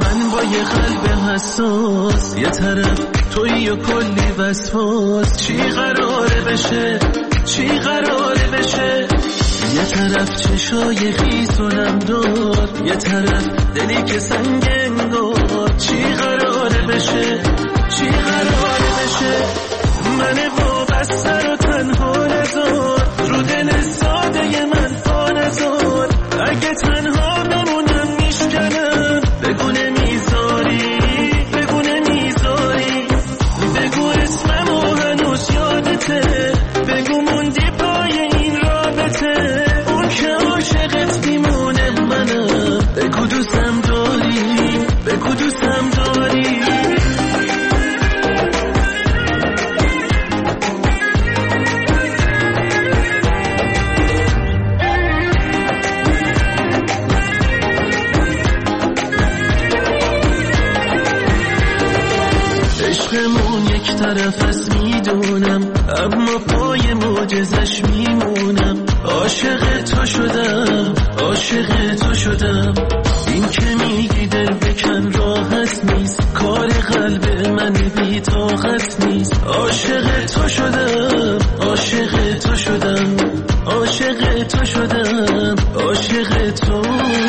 من با یه قلب حساس، یه طرف تویی و کلی وسواس. چی قراره بشه، چی قراره بشه؟ یه طرف چشای خیس و نمدار، یه طرف دلی که سنگ انگار. چی قراره بشه، چی قراره بشه؟ من وابسته رو تنها نذار، رو دل ساده من پا نذار. اگه تنها بمونم میشکنم، بگو نمیذاری، بگو نمیذاری. بگو اسممو هنوز یادته، بگو موندی پای این رابطه. اون که عاشقت میمونه منم، بگو دوستم داری، بگو دوستم داری. عشقمون یک طرف از میدونم، اما پای معجزش میمونم. عاشق تو شدم، عاشق تو شدم. این که میگی دل بکن راحت نیست، کار قلب من بی طاقت نیست. عاشق تو شدم، عاشق تو شدم، عاشق تو شدم، عاشق تو.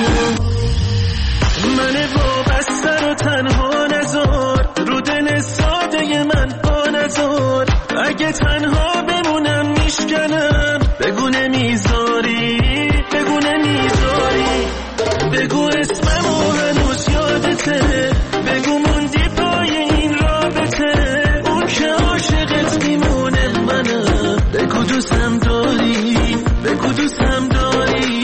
من وابسته رو تنها نذار، رو دل ساده من پا نذار. اگه تنها بمونم میشکنم، بگو نمیذاری، بگو نمیذاری. بگو اسممو هنوز یادته، بگو موندی پای این رابطه. اون که عاشقت میمونه منم، بگو دوستم داری، بگو دوستم داری.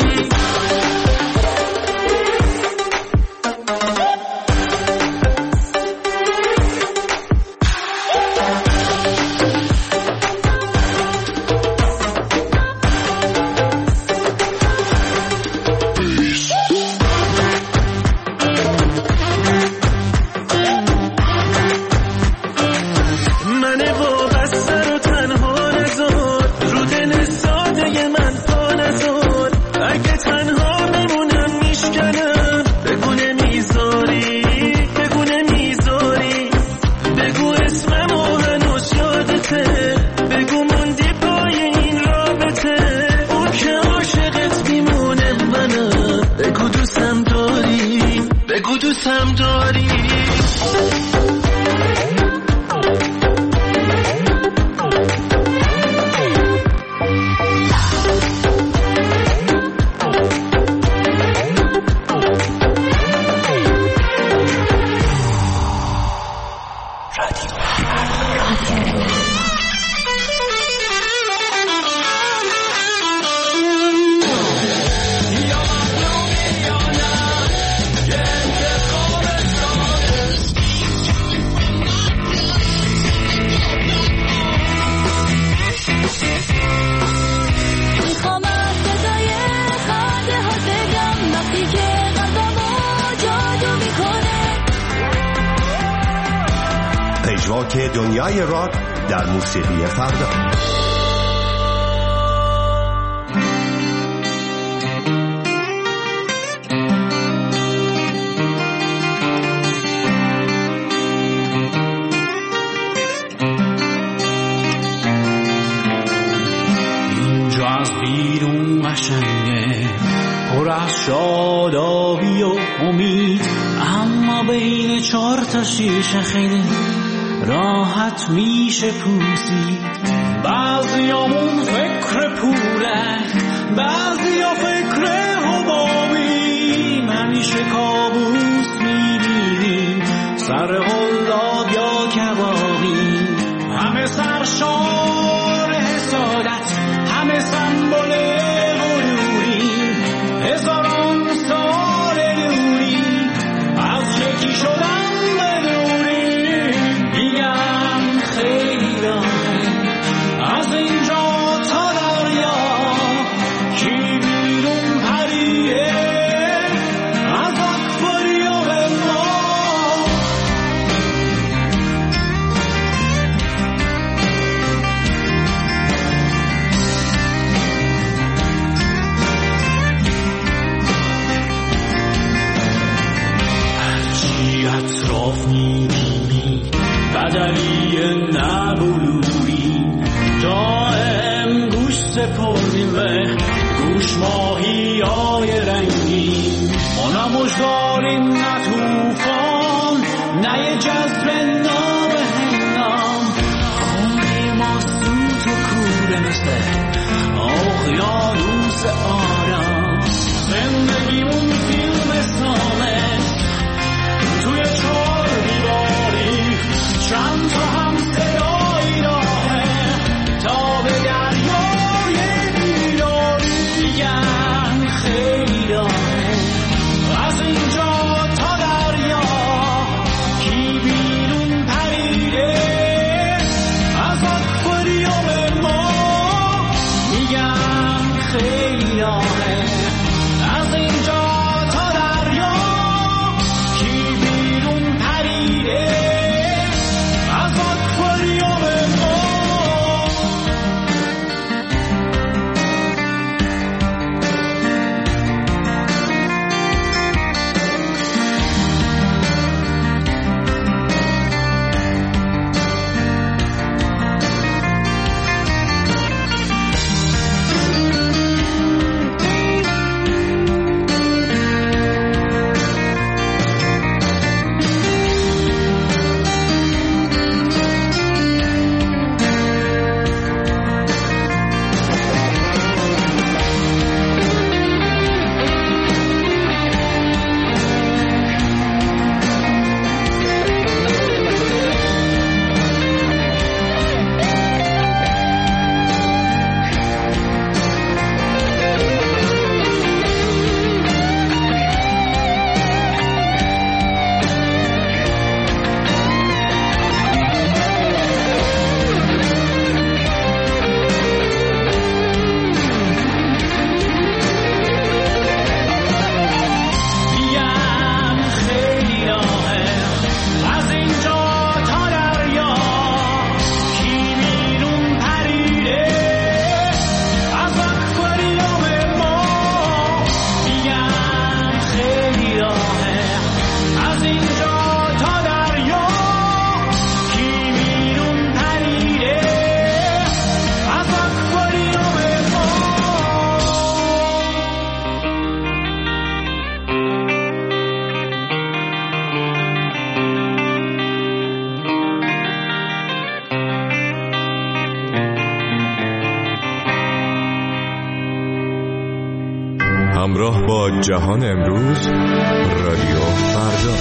پژواک دنیای راک در موسیقی فردا. اینجا از بیرون قشنگه، پر از شادابی و امید، اما بین 4 تا شیشه خیلی راحت میشه پوسید. بعضیامون فکر پوله، بعضیا فکر حبابی. همیشه کابوس میبینیم، سر قلاب یا کبابی. همه سرشار حسادت، همه سمبل غروری. هزاران سال دوری، از یکی شدن صاف می‌بینی بدلی نبلوری دائم گوش سپردیم به گوش ماهیای رنگی ما نمجداریم نه توفان نه یه جذب نابهنام خونی ما سوت و کوره مثل اقیانوس آرام زندگیمون فیلم سامه توی چار دیواری چند تا هم صدایی راهه تا به دریای بیداری میگن خیلی راهه از اینجا تا دریا کی بیرون پریده از آکواریوم ما میگن خیلی راهه از اینجا تا دریا کی بیرون پریده از آکواریوم ما. همراه با جهان امروز رادیو فردا.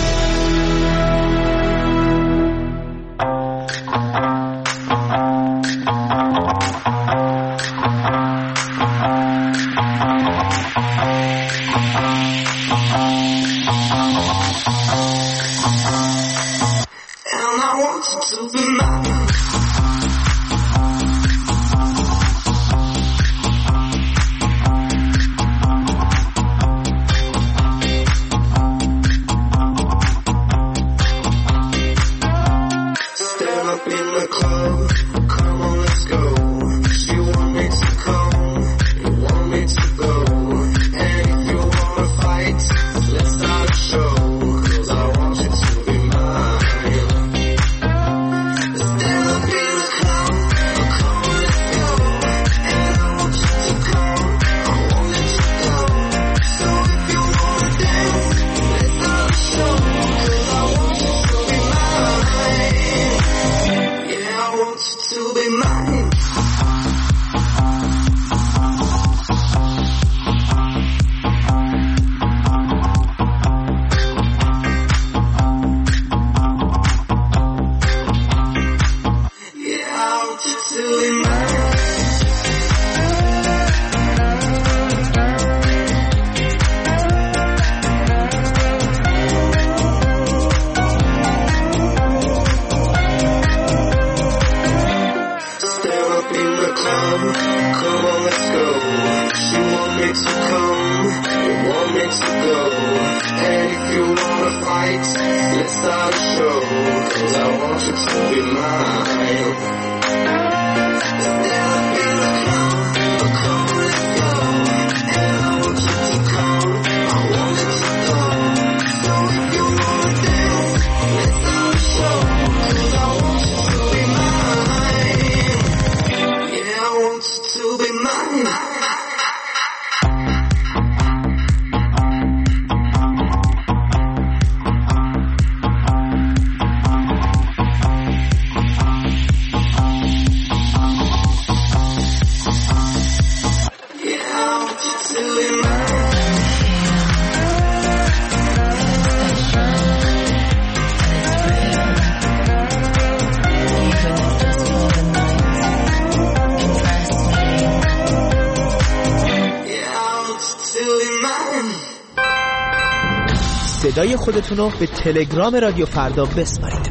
صدای خودتون رو به تلگرام رادیو فردا بسپارید.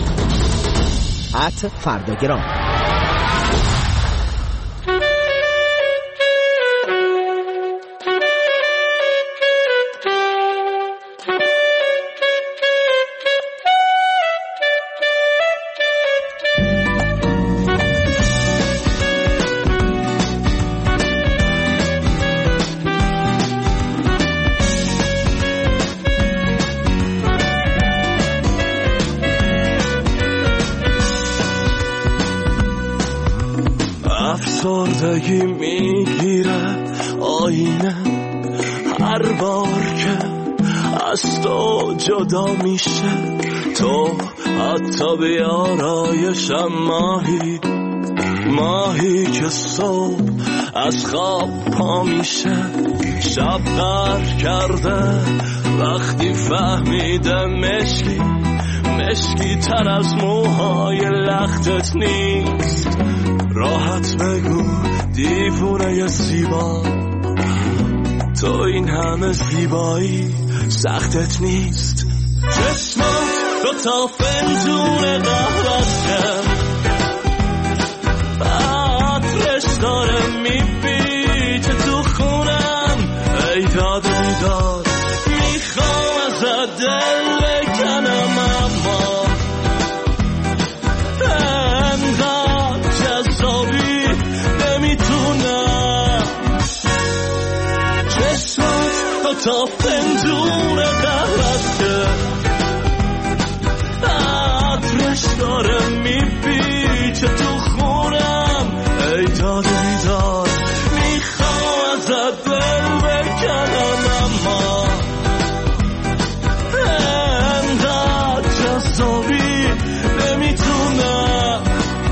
@فرداگرام. افسردگی میگیره آینه هر بار که از تو جدا میشه، تو حتی بیارایشم ماهی که صبح از خواب پا میشه، شب غر کرده وقتی فهمیده مشکی تر از موهای لختت نیست. راحت بگو دیوونه زیبا، تو این همه زیبایی سختت نیست. چشمات دو تا فنجون قهوه‌ست، عطرش داره میپیچه تو خونم. ای داد و بیداد میخوام ازت دل بکنم، اما انقدر جذابی نمیتونم. چشمات دو تا فنجون قهوه‌ست، عطرش داره میپیچه تو خونم. ای داد و بیداد میخوام ازت دل بکنم، اما انقدر جذابی نمیتونم.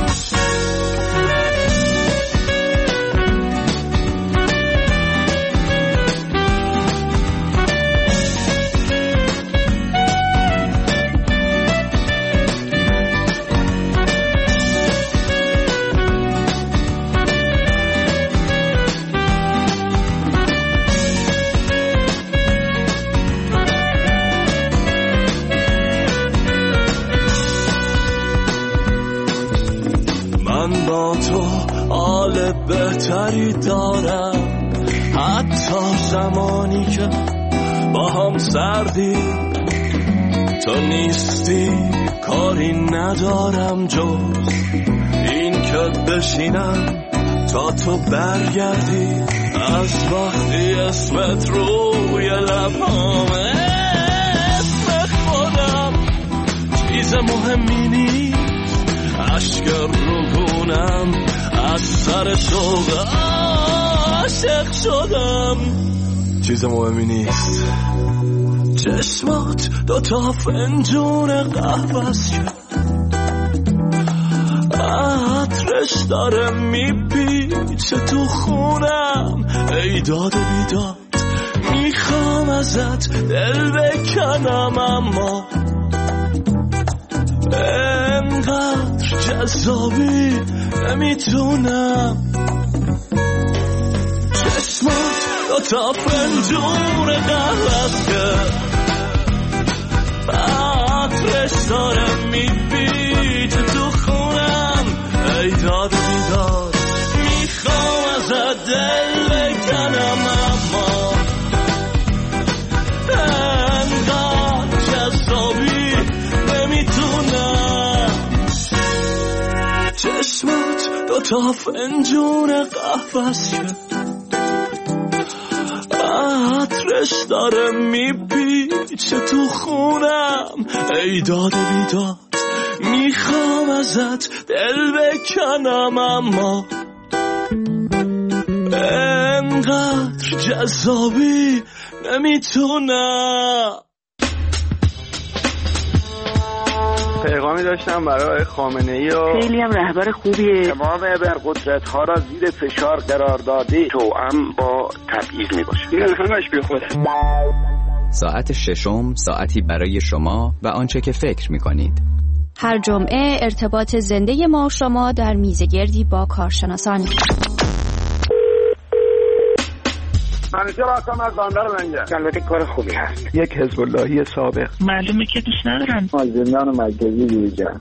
من با تو حال بهتری دارم، حتی زمانی که با هم سردی. تو نیستی کاری ندارم جز این که بشینم تا تو برگردی. از وقتی اسمت روی لبامه، اسم خودم چیز مهمی نیست. عشق روحونم از سر شوق عاشق شدم، چیز مهمی نیست. چشمات دو تا فنجون قهوه‌ست، عطرش داره میپیچه تو خونم. ای داد و بیداد میخوام ازت دل بکنم، اما انقدر جذابی نمیتونم. چشمات دو تا فنجون قهوه‌ست، عطرش داره میپیچه تو خونم. ای داد و بیداد میخوام ازت دل بکنم، اما انقدر جذابی نمیتونم. چشمات دو تا فنجون قهوه‌ست، عطرش داره میپیچه تو خونم. ای داد و بیداد میخوام ازت دل بکنم، اما انقدر جذابی نمیتونم. پیغامی داشتم برای خامنه‌ای و خیلی هم رهبر خوبیه. تمام ابرقدرت‌ها را زیر فشار قرار داده، توأم با تبعیض میباشه. این همش بی خوده. ساعت ششم، ساعتی برای شما و آنچه که فکر میکنید. هر جمعه ارتباط زنده ما شما در میزگردی با کارشناسان. منوچهر هستم از بندر لنگر. البته کار خوبی هست. یک حزب اللهی سابق. معلومه که دوست ندارم. از زندان مرکزی بیرون.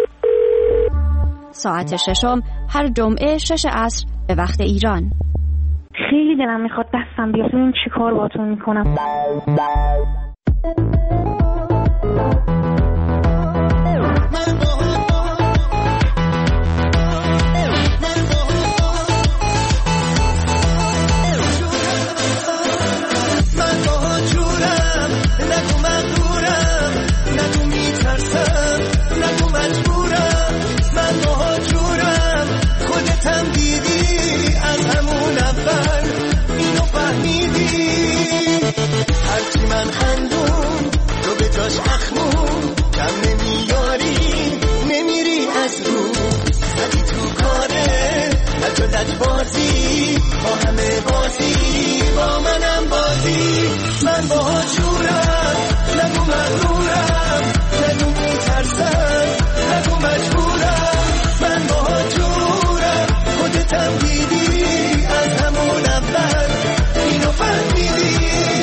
ساعت ششم هر جمعه 6 عصر به وقت ایران. خیلی دلم میخواد دستم بیاد ببینم چی کار باهاتون میکنم. من خندون تو به جاش اخمون کم نمیاری نمیری از رو زدی تو کاره نجلت بازی با همه بازی با منم بازی من با جورم نگو مغرورم نگو میترسم نگو مجبورم من با جورم خودتم دیدی از همون اول اینو فهمیدی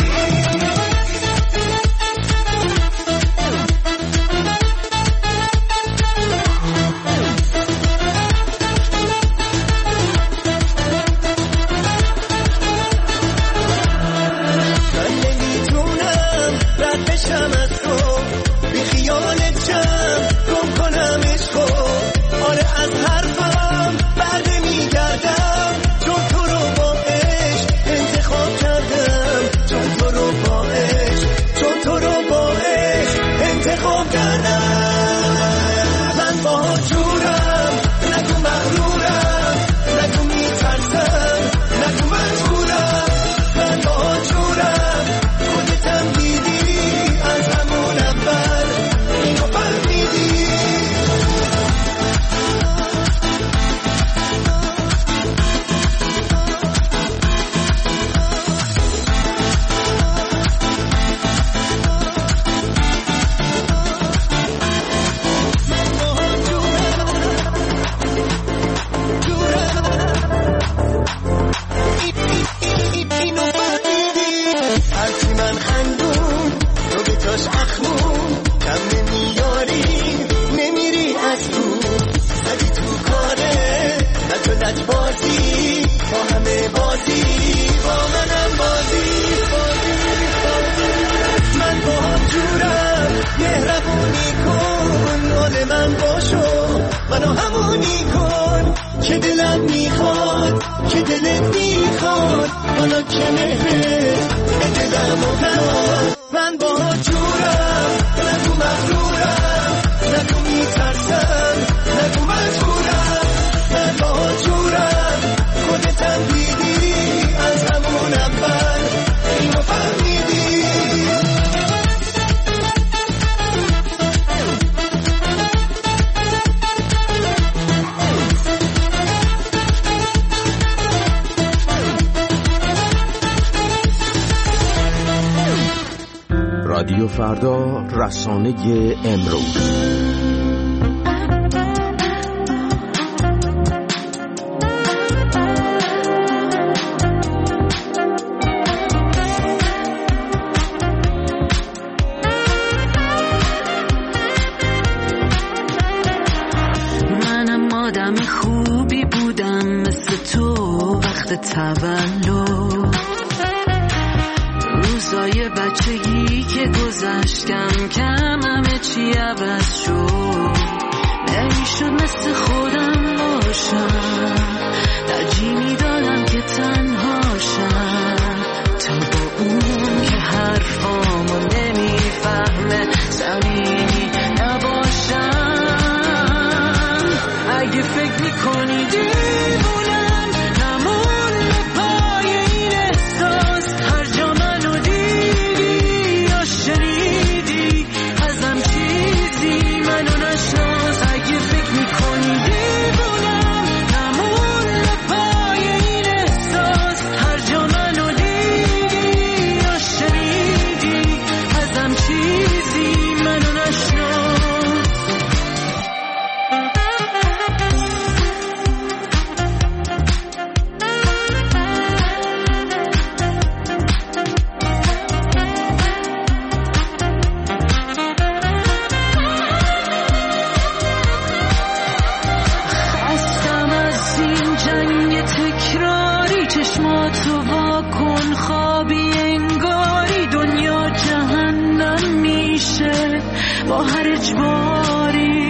رادیو فردا، رسانه امروز. منم آدم خوبی بودم مثل تو وقت تولد، روزای بچگی که گذشت کم کم همه چی عوض شد، نمیشد مثل خودم باشم، ترجیح میدادم که تنهاشم تا با اون که حرفامو نمیفهمه صمیمی نباشم. اگه فکر میکنی دیوونم نمون پای این احساس، هر جا منو دیدی یا شنیدی ازم چیزی منو نشناس. اگه فکر میکنی دیوونم نمون پای این احساس، با هر اجباری.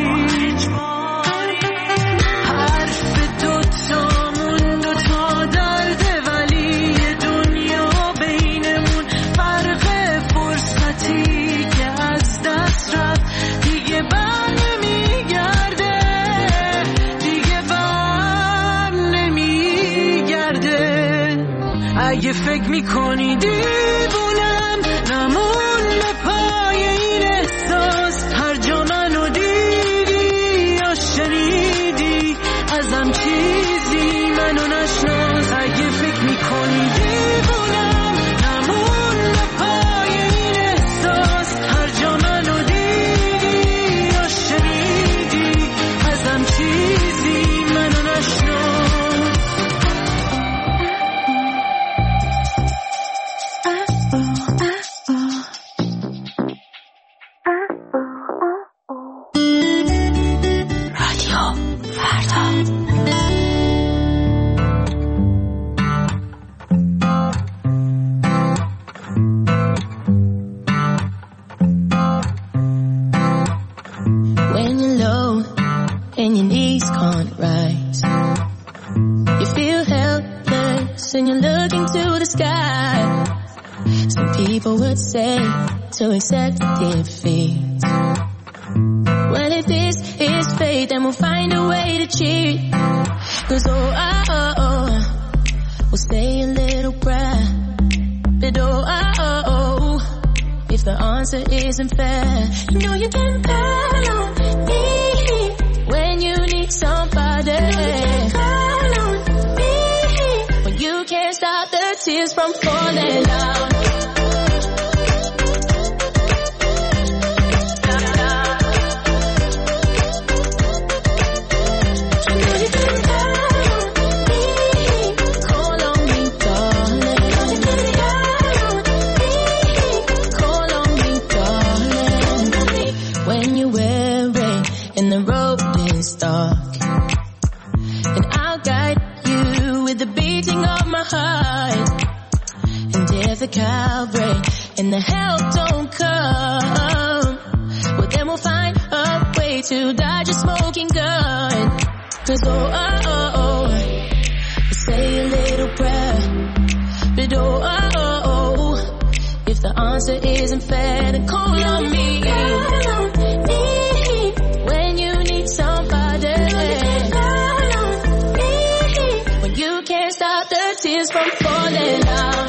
حرف دوتامون دوتا درده ولی دنیا بینمون فرق فرصتی که از دست رفت دیگه بر نمیگرده، دیگه بر نمیگرده. اگه فکر میکنی دیوونم نمون پای این احساس، هر جا منو دیدی یا شنیدی ازم چیزی منو نشناس. اگه فکر میکنی دیوونم نمون پای این احساس، هر جا منو دیدی یا شنیدی ازم چیزی منو نشناس. When you're low and your knees can't rise, you feel helpless and you're looking to the sky. Some people would say to accept defeat. Well, if this is fate, then we'll find a way to cheat. 'Cause we'll say a little prayer. But if the answer isn't fair, you know you can call on me when you need somebody. Call on me when you can't stop the tears from falling down. The cow break and the help don't come, well then we'll find a way to dodge a smoking gun. 'Cause we'll say a little prayer. But if the answer isn't fair, then call on me when you need somebody. Call on me when you can't stop the tears from falling down.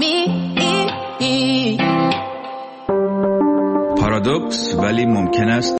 پارادوکس ولی ممکن است